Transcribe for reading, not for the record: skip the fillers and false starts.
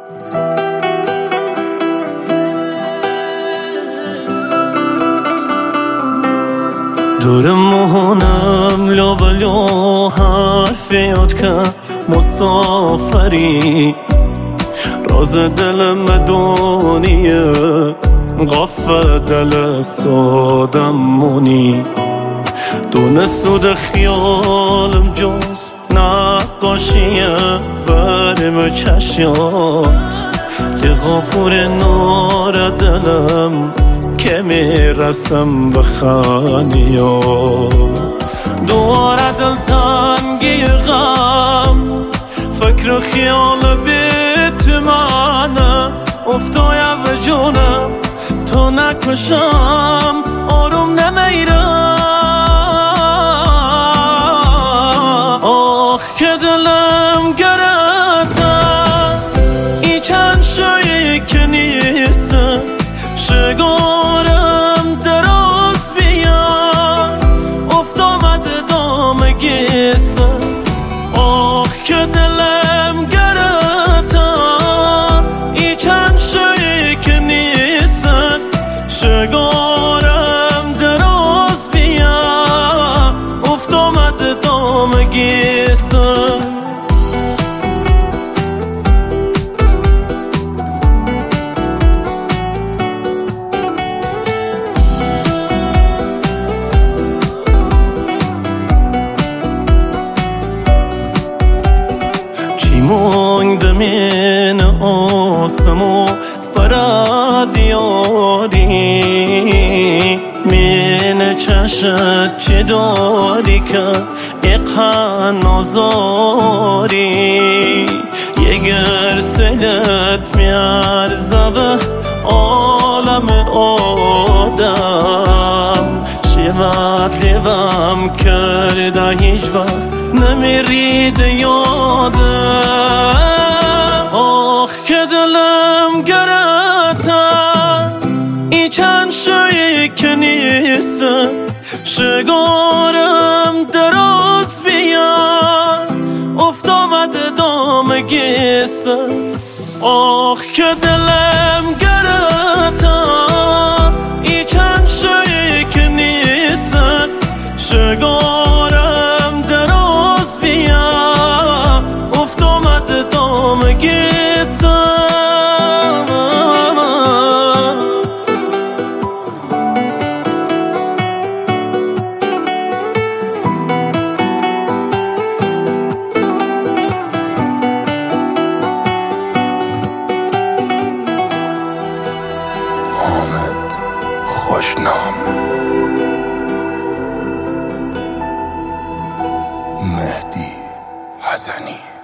دورم مهونم لابلو حرف یاد که مسافری راز دلم دونیه غفه دل سادم مونی دون سود خیالم جز نقاشیه برم چشیات که غافور نار دلم که میرسم به خانیا دواره دل تنگی غم فکر و خیال بیت منه افتای و جونم تو نکشم آروم نمیرم آخ که دلم گرده ای چند شایی که نیسته شگارم دراز بیان افت آمده دام گیسه آخ که دلم گرفتم ای چند شایی که نیستن شگارم دراز بیان افت آمده دام گیسه مانده من آسمو فردیاری من چشت چه داری که اقها نازاری یگر سلت میارزه به عالم آدم شیوت لیوم کرده هیچ وقت نمیرید یادم آخ که دلم گرفتم ای چند شایی که نیسته شگارم دراز بیان افت آمده دام گیسه آخ که دلم گرفتم ای چند شایی که نیسته شگارم دراز بیان افت آمده دام گیسه خوشنام مهدی حسنی